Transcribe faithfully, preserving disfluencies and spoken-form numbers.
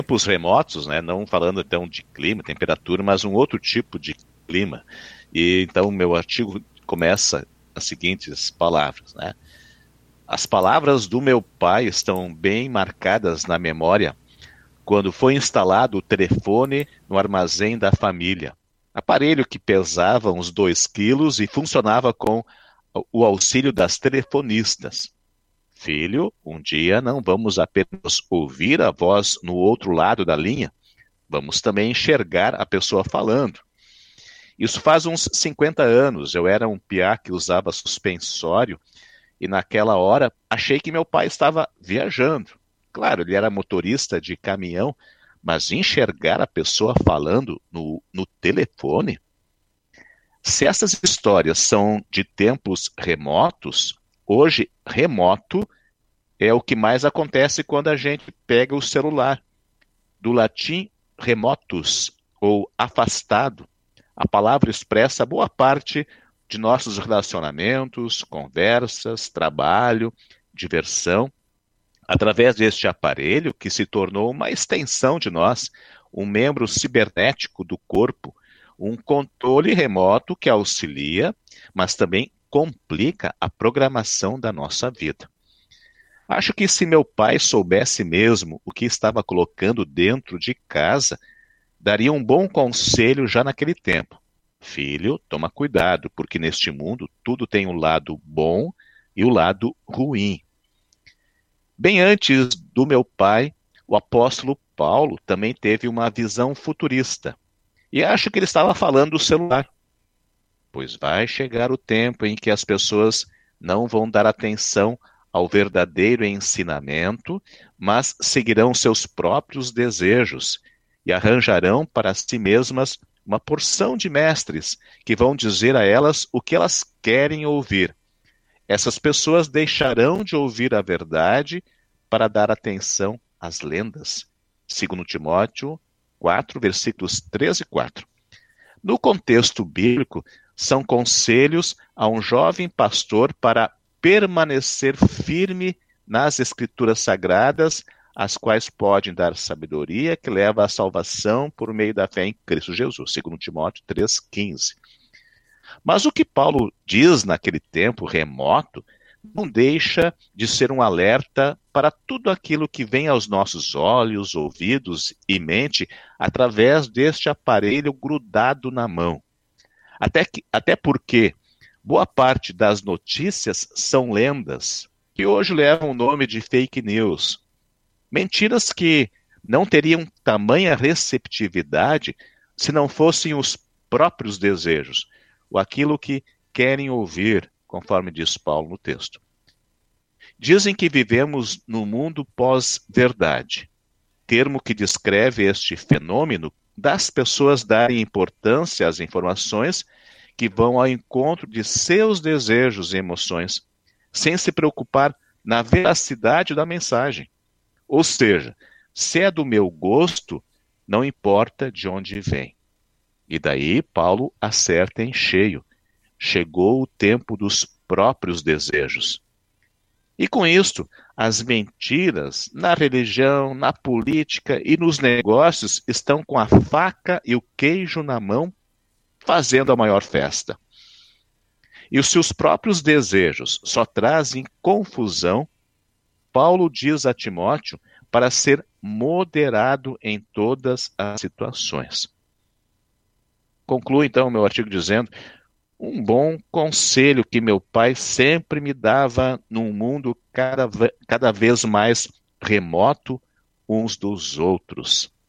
tempos remotos, né, não falando então de clima, temperatura, mas um outro tipo de clima. E então meu artigo começa as seguintes palavras, né? As palavras do meu pai estão bem marcadas na memória quando foi instalado o telefone no armazém da família. Aparelho que pesava uns dois quilos e funcionava com o auxílio das telefonistas. Filho, um dia não vamos apenas ouvir a voz no outro lado da linha, vamos também enxergar a pessoa falando. Isso faz uns cinquenta anos, eu era um piá que usava suspensório e naquela hora achei que meu pai estava viajando. Claro, ele era motorista de caminhão, mas enxergar a pessoa falando no, no telefone? Se essas histórias são de tempos remotos, hoje remoto é o que mais acontece quando a gente pega o celular. Do latim remotus, ou afastado, a palavra expressa boa parte de nossos relacionamentos, conversas, trabalho, diversão, através deste aparelho que se tornou uma extensão de nós, um membro cibernético do corpo, um controle remoto que auxilia, mas também complica a programação da nossa vida. Acho que se meu pai soubesse mesmo o que estava colocando dentro de casa, daria um bom conselho já naquele tempo. Filho, toma cuidado, porque neste mundo tudo tem um lado bom e o lado ruim. Bem antes do meu pai, o apóstolo Paulo também teve uma visão futurista. E acho que ele estava falando do celular. Pois vai chegar o tempo em que as pessoas não vão dar atenção ao verdadeiro ensinamento, mas seguirão seus próprios desejos e arranjarão para si mesmas uma porção de mestres que vão dizer a elas o que elas querem ouvir. Essas pessoas deixarão de ouvir a verdade para dar atenção às lendas. Segundo Timóteo quatro, versículos três e quatro. No contexto bíblico, são conselhos a um jovem pastor para permanecer firme nas escrituras sagradas, as quais podem dar sabedoria que leva à salvação por meio da fé em Cristo Jesus, segundo Timóteo três, quinze. Mas o que Paulo diz naquele tempo remoto não deixa de ser um alerta para tudo aquilo que vem aos nossos olhos, ouvidos e mente através deste aparelho grudado na mão. Até, que, até porque boa parte das notícias são lendas, que hoje levam o nome de fake news. Mentiras que não teriam tamanha receptividade se não fossem os próprios desejos, ou aquilo que querem ouvir, conforme diz Paulo no texto. Dizem que vivemos no mundo pós-verdade, termo que descreve este fenômeno das pessoas darem importância às informações que vão ao encontro de seus desejos e emoções, sem se preocupar na veracidade da mensagem. Ou seja, se é do meu gosto, não importa de onde vem. E daí Paulo acerta em cheio. Chegou o tempo dos próprios desejos. E com isto, as mentiras na religião, na política e nos negócios estão com a faca e o queijo na mão, fazendo a maior festa. E os seus próprios desejos só trazem confusão. Paulo diz a Timóteo para ser moderado em todas as situações. Concluo então o meu artigo dizendo: um bom conselho que meu pai sempre me dava num mundo cada, cada vez mais remoto uns dos outros.